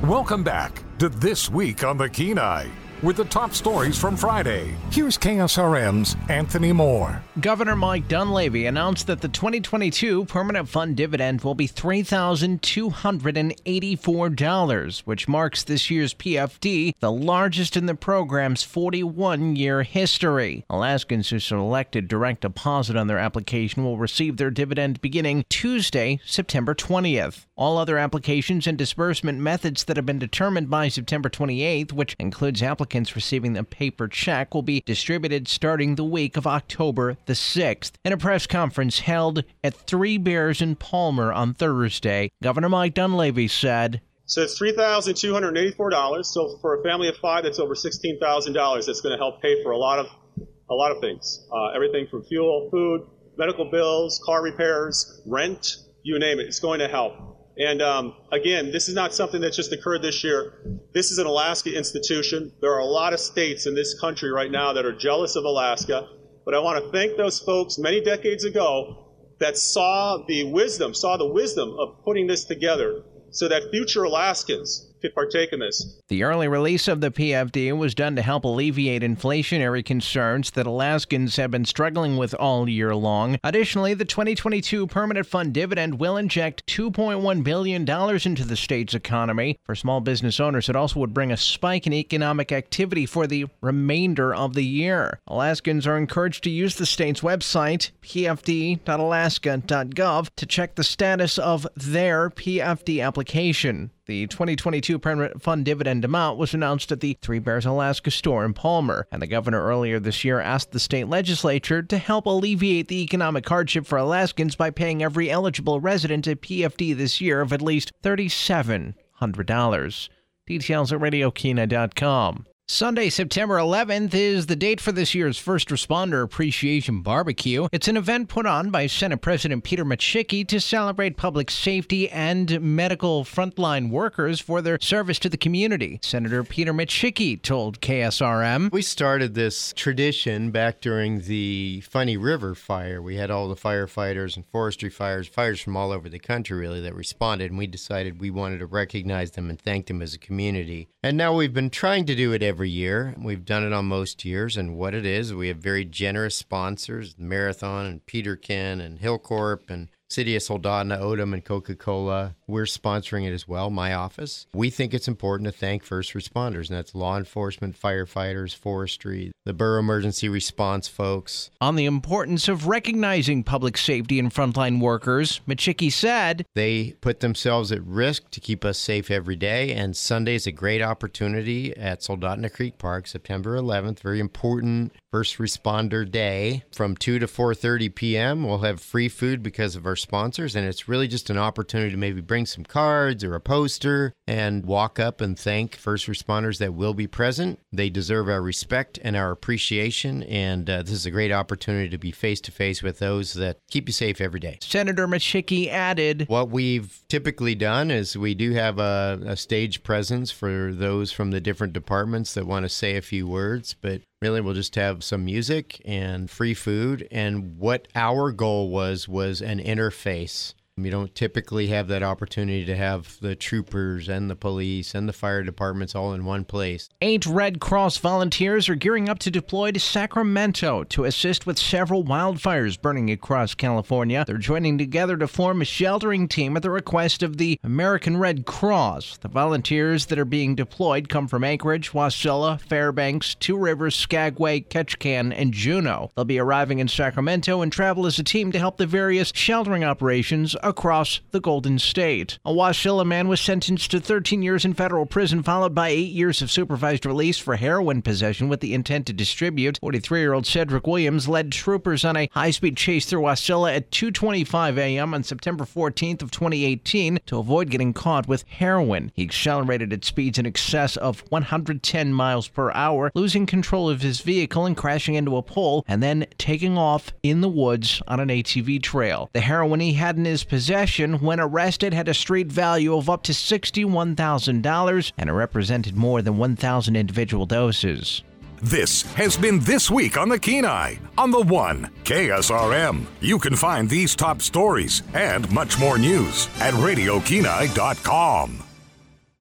Welcome back to This Week on the Kenai with the top stories from Friday. Here's KSRM's Anthony Moore. Governor Mike Dunleavy announced that the 2022 Permanent Fund dividend will be $3,284, which marks this year's PFD, the largest in the program's 41-year history. Alaskans who selected direct deposit on their application will receive their dividend beginning Tuesday, September 20th. All other applications and disbursement methods that have been determined by September 28th, which includes applicants receiving a paper check, will be distributed starting the week of October the 6th. In a press conference held at Three Bears in Palmer on Thursday, Governor Mike Dunleavy said, So it's $3,284. So for a family of five, that's over $16,000. That's going to help pay for a lot of things. Everything from fuel, food, medical bills, car repairs, rent, you name it. It's going to help. And again, this is not something that just occurred this year. This is an Alaska institution. There are a lot of states in this country right now that are jealous of Alaska. But I want to thank those folks many decades ago that saw the wisdom of putting this together so that future Alaskans could partake in this. The early release of the PFD was done to help alleviate inflationary concerns that Alaskans have been struggling with all year long. Additionally, the 2022 Permanent Fund dividend will inject $2.1 billion into the state's economy. For small business owners, it also would bring a spike in economic activity for the remainder of the year. Alaskans are encouraged to use the state's website, pfd.alaska.gov, to check the status of their PFD application. The 2022 Permanent Fund dividend amount was announced at the Three Bears Alaska store in Palmer, and the governor earlier this year asked the state legislature to help alleviate the economic hardship for Alaskans by paying every eligible resident a PFD this year of at least $3,700. Details at RadioKenai.com. Sunday, September 11th is the date for this year's First Responder Appreciation Barbecue. It's an event put on by Senate President Peter Micciche to celebrate public safety and medical frontline workers for their service to the community. Senator Peter Micciche told KSRM, We started this tradition back during the Funny River fire. We had all the firefighters and forestry fires from all over the country, really, that responded, and we decided we wanted to recognize them and thank them as a community. And now we've been trying to do it every year. We've done it on most years, and what it is, we have very generous sponsors, Marathon and Peterkin and Hillcorp and City of Soldotna, Odom, and Coca-Cola. We're sponsoring it as well, my office. We think it's important to thank first responders, and that's law enforcement, firefighters, forestry, the Borough Emergency Response folks. On the importance of recognizing public safety and frontline workers, Micciche said, They put themselves at risk to keep us safe every day, and Sunday is a great opportunity at Soldotna Creek Park, September 11th, very important First Responder Day. From 2 to 4:30 p.m., we'll have free food because of our sponsors, and it's really just an opportunity to maybe bring some cards or a poster and walk up and thank first responders that will be present. They deserve our respect and our appreciation, and this is a great opportunity to be face-to-face with those that keep you safe every day. Senator Micciche added, What we've typically done is we do have a stage presence for those from the different departments that want to say a few words, but really, we'll just have some music and free food. And what our goal was an interface. We don't typically have that opportunity to have the troopers and the police and the fire departments all in one place. 8 Red Cross volunteers are gearing up to deploy to Sacramento to assist with several wildfires burning across California. They're joining together to form a sheltering team at the request of the American Red Cross. The volunteers that are being deployed come from Anchorage, Wasilla, Fairbanks, Two Rivers, Skagway, Ketchikan, and Juneau. They'll be arriving in Sacramento and travel as a team to help the various sheltering operations across the Golden State. A Wasilla man was sentenced to 13 years in federal prison, followed by 8 years of supervised release for heroin possession with the intent to distribute. 43-year-old Cedric Williams led troopers on a high-speed chase through Wasilla at 2:25 a.m. on September 14th of 2018 to avoid getting caught with heroin. He accelerated at speeds in excess of 110 miles per hour, losing control of his vehicle and crashing into a pole, and then taking off in the woods on an ATV trail. The heroin he had in his possession when arrested had a street value of up to $61,000, and it represented more than 1,000 individual doses. This has been This Week on the Kenai on the One KSRM. You can find these top stories and much more news at RadioKenai.com.